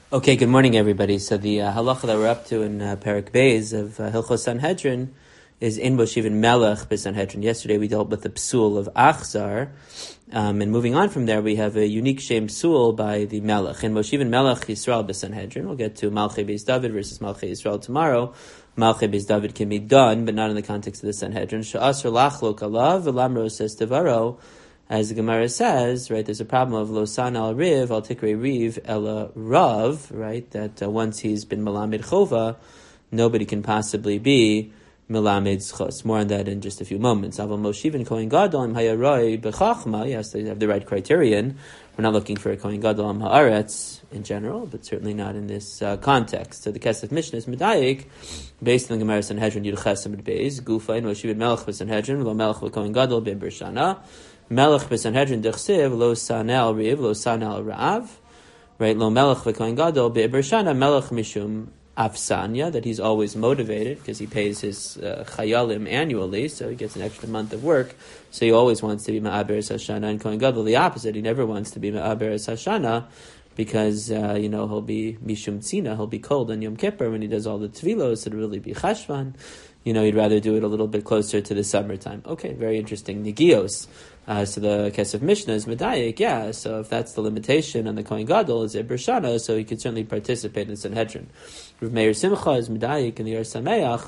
Okay, good morning, everybody. So the halacha that we're up to in Perek Beis of Hilchos Sanhedrin is in Moshiv Melech b'Sanhedrin. Yesterday we dealt with the psul of Achzar, and moving on from there we have a unique shem psul by the Melech. In Moshiv Melech Yisrael b'Sanhedrin, we'll get to Malchei Beis David versus Malchei Yisrael tomorrow. Malchei Beis David can be done, but not in the context of the Sanhedrin. She'asr lachlok alav v'lamro says devaro. As the Gemara says, right, there's a problem of losan al riv, al tikre riv, ela rav, right, that once he's been melamed chova, nobody can possibly be melamed zchos. More on that in just a few moments. Aval Moshiv Kohen Gadol im hayaroi bechachma, yes, they have the right criterion. We're not looking for a Kohen Gadol am haaretz in general, but certainly not in this context. So the Kesef Mishnah is medayik, based on the Gemara Sanhedrin Yud Ches Amud Beis, Gufa in Moshiv Melech b'Sanhedrin, lo Melech v'Kohen Gadol b'Bershana. Melech b'Sanhedrin dechsiv lo sanel riv lo sanel rav, right? Lo melech v'kohen gadol be'bershana melech mishum afsanya, that he's always motivated because he pays his chayalim annually, so he gets an extra month of work. So he always wants to be ma'aber es hashana. And kohen gadol the opposite; he never wants to be ma'aber es hashana because he'll be mishum tzina, he'll be cold on Yom Kippur when he does all the tefillos. It'll really be chashvan. He'd rather do it a little bit closer to the summertime. Okay, very interesting. Nigios. So the Kesef Mishnah is medayik, yeah. So if that's the limitation on the Kohen Gadol is Ibrashana, so he could certainly participate in Sanhedrin. Rav Meir Simcha is medayik in the Or Sameach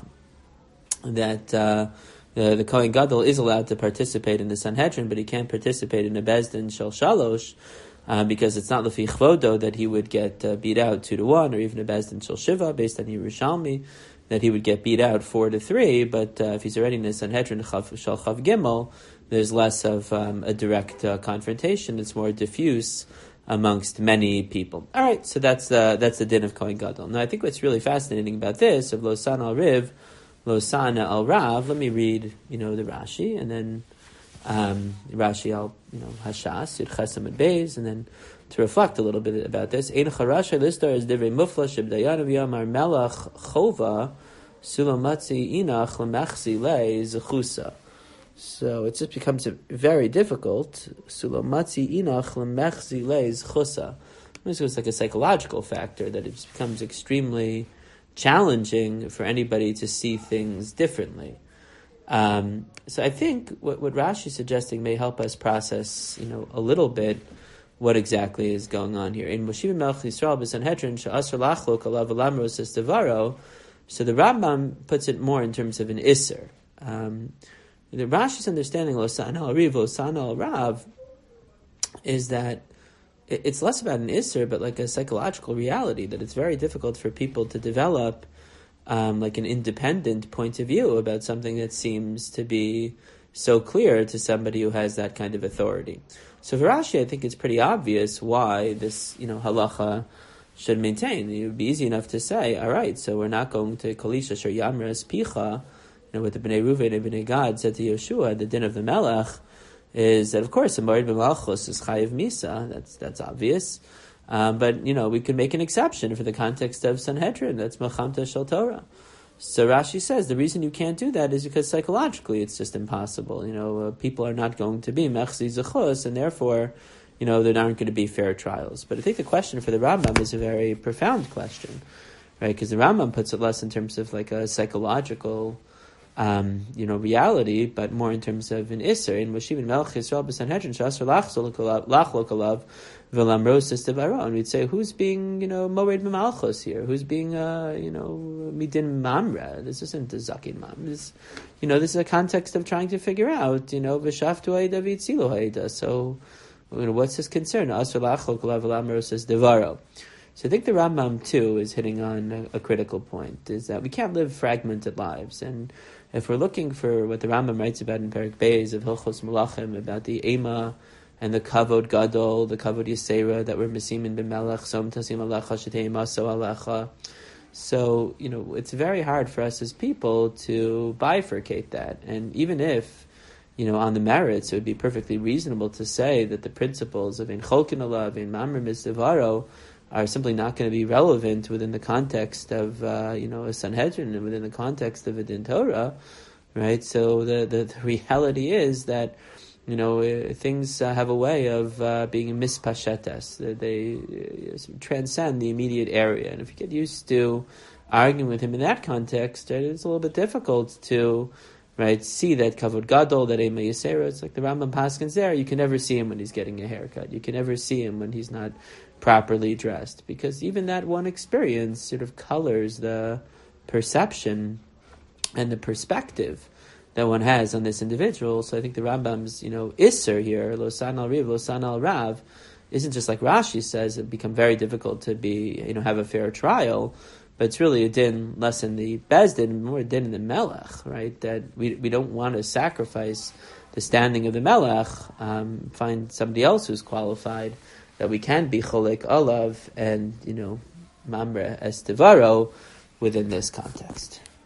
that the Kohen Gadol is allowed to participate in the Sanhedrin, but he can't participate in a Bezdin Shel Shalosh because it's not Lefi Chvodo that he would get beat out 2-1, or even a Bezdin Shel Shiva based on Yerushalmi that he would get beat out 4-3. But if he's already in the Sanhedrin Shel Chav Gimel, there's less of a direct confrontation. It's more diffuse amongst many people. All right, so that's the din of Kohen Gadol. Now, I think what's really fascinating about this of Losan al Riv, Losana al Rav. Let me read, the Rashi, and then Rashi al Hashas Yud Ches Amud Beis, and then to reflect a little bit about this. Ein Charasha Listar is Divrei Mufla Shebdayan of Yamar Melach Chova Sulamatzi Inach Lemachzi Le Zechusa. So it just becomes very difficult. Sulamatzi inach lemechzi leis chusa. This was like a psychological factor that it becomes extremely challenging for anybody to see things differently. So I think what Rashi is suggesting may help us process, a little bit what exactly is going on here. In Moshiv Melech Yisrael b'Sanhedrin she'asr lachlok alav v'lamro says devaro. So the Rambam puts it more in terms of an isser. The Rashi's understanding Losan al Riv, Losan al Rav is that it's less about an Isser, but like a psychological reality, that it's very difficult for people to develop like an independent point of view about something that seems to be so clear to somebody who has that kind of authority. So for Rashi, I think it's pretty obvious why this, halacha should maintain. It would be easy enough to say, all right, so we're not going to Kalisha Shar Yamras Picha. What the Bnei Ruvain and Bnei Gad said to Yeshua, the din of the Melech, is that of course the Moed B'Malchus is Chayiv Misa. That's obvious, but we could make an exception for the context of Sanhedrin. That's Melchamta Shel Torah. So Rashi says the reason you can't do that is because psychologically it's just impossible. People are not going to be Mechzi Zechus, and therefore, there aren't going to be fair trials. But I think the question for the Rambam is a very profound question, right? Because the Rambam puts it less in terms of like a psychological reality, but more in terms of an Isser. In Moshiv Melech Yisrael b'Sanhedrin Shasar Lachlok Alav V'Lamrosis Devaro, and we'd say who's being Moed B'Malchus here? Who's being Midin Mamra? This isn't the Zakin Mam. This is a context of trying to figure out V'Shaftu Ha'ida V'Yitzilu Ha'ida. So what's his concern? Asar Lachlok Alav V'Lamrosis Devaro. So I think the Rambam too is hitting on a critical point, is that we can't live fragmented lives. And if we're looking for what the Rambam writes about in Perek Beis of Hilchos Melachim, about the Ema and the Kavod Gadol, the Kavod Yisera that were Mesimin b'Melech, Som Tasim Alecha, Shetei Maso Alecha. So, it's very hard for us as people to bifurcate that. And even if, on the merits, it would be perfectly reasonable to say that the principles of Ein Cholkin Alav, Ein Mamre Mizdevaro, are simply not going to be relevant within the context of a Sanhedrin and within the context of a Din Torah, right? So the reality is that things have a way of being mispashetes. They transcend the immediate area. And if you get used to arguing with him in that context, it's a little bit difficult to see that kavod gadol, that ema yisera. It's like the Rambam paskins there. You can never see him when he's getting a haircut. You can never see him when he's not properly dressed, because even that one experience sort of colors the perception and the perspective that one has on this individual. So I think the Rambam's, Isser here, Losan al Riv, Losan al Rav, isn't just like Rashi says, it become very difficult to be, have a fair trial, but it's really a din less in the Bezdin, more a din in the Melech, right? That we don't want to sacrifice the standing of the Melech, find somebody else who's qualified, that we can be Cholek Olav and, Mamre Estivaro within this context.